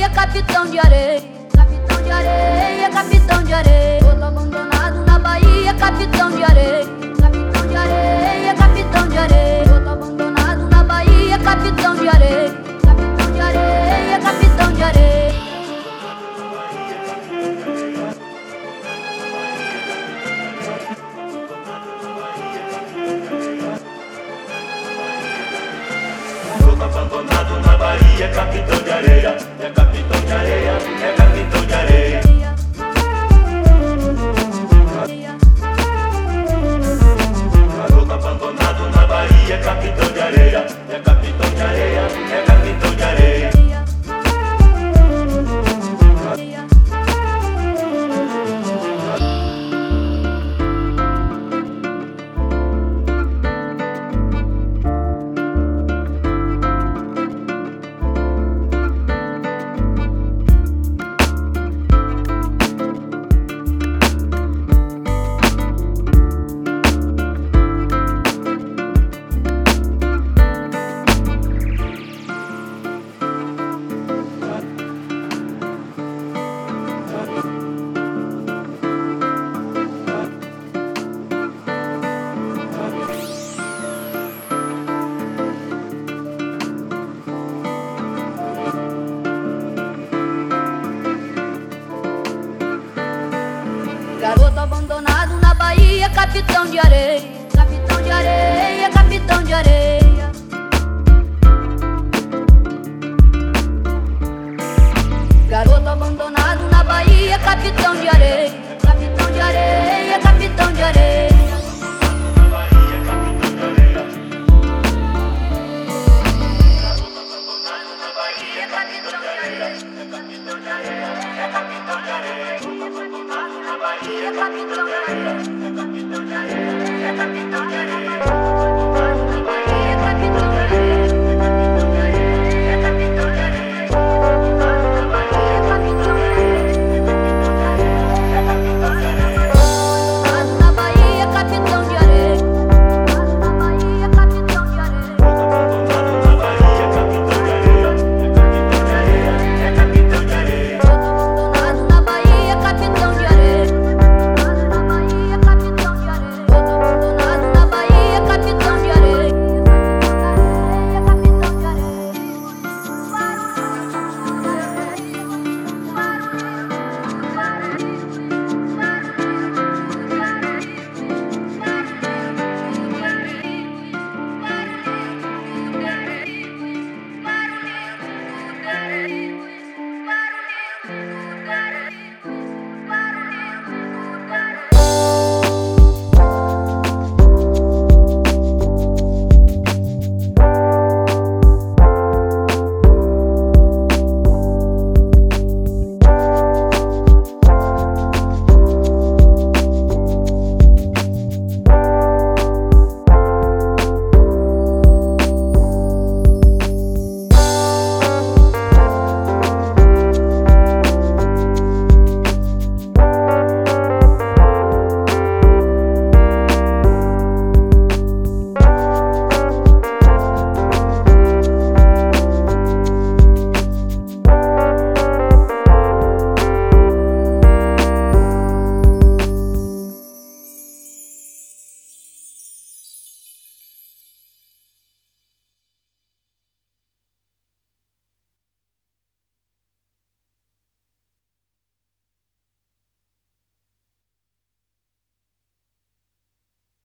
capitão de areia, capitão de areia, capitão de areia. Todo abandonado na Bahia, capitão de areia, capitão de areia, capitão de areia. Todo abandonado na Bahia, capitão de areia, capitão de areia, capitão de areia. Todo abandonado na Bahia, capitão de areia, é capitão de areia, é capitão de areia. Todo abandonado na Bahia, capitão de areia, é capitão de areia, é capitão de areia. Garoto abandonado na Bahia, capitão de areia, capitão de areia, capitão de areia.